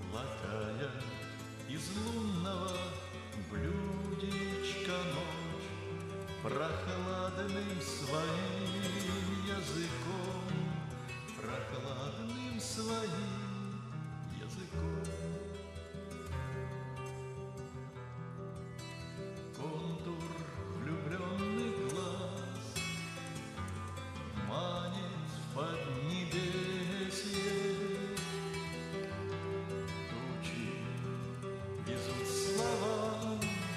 Лакая из лунного блюдечка ночь прохладным своим языком, прохладным своим языком. Контур влюбленных глаз манит в поднебесье. Тучи везут слова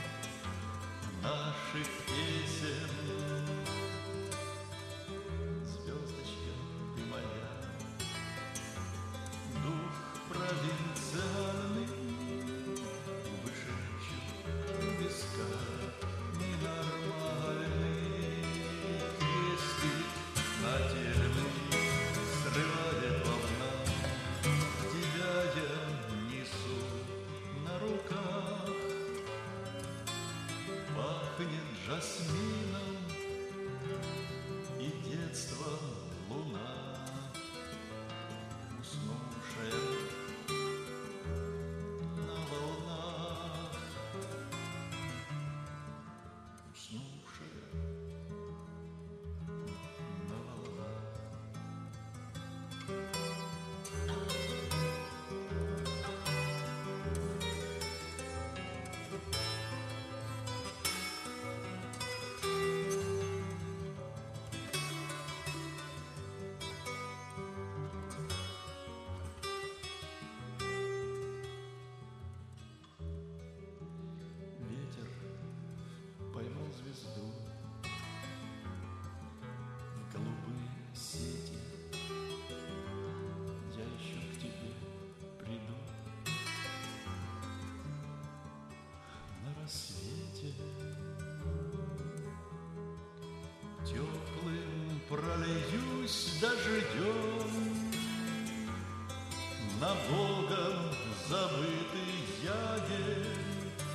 наших песен. Звездочка ты моя, дух провинциальный, вышедший в виска ненормальный. Крестик нательный срывает волна, тебя я несу на руках. Пахнет жасмином и детством луна, уснувшая на волнах, уснувшая на волнах. Ветер поймал звезду в голубые сети. Я еще к тебе приду на рассвете. Теплым прольюсь дождем на Богом забытый ягель.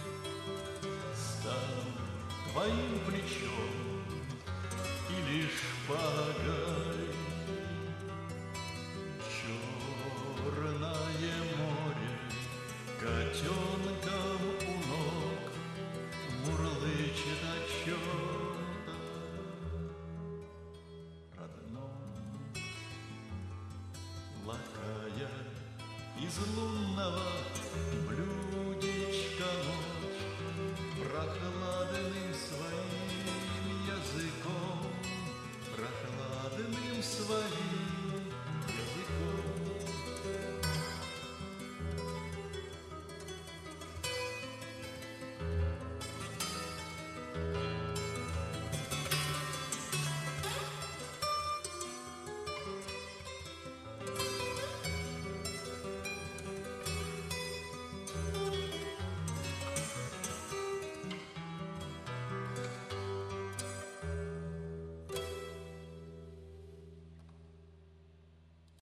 Стану твоим плечом или шпагой. Черное море котенком у ног мурлычет о чем-то родном. Лакая из лунного блюдечка ночь прохладным своим языком, прохладным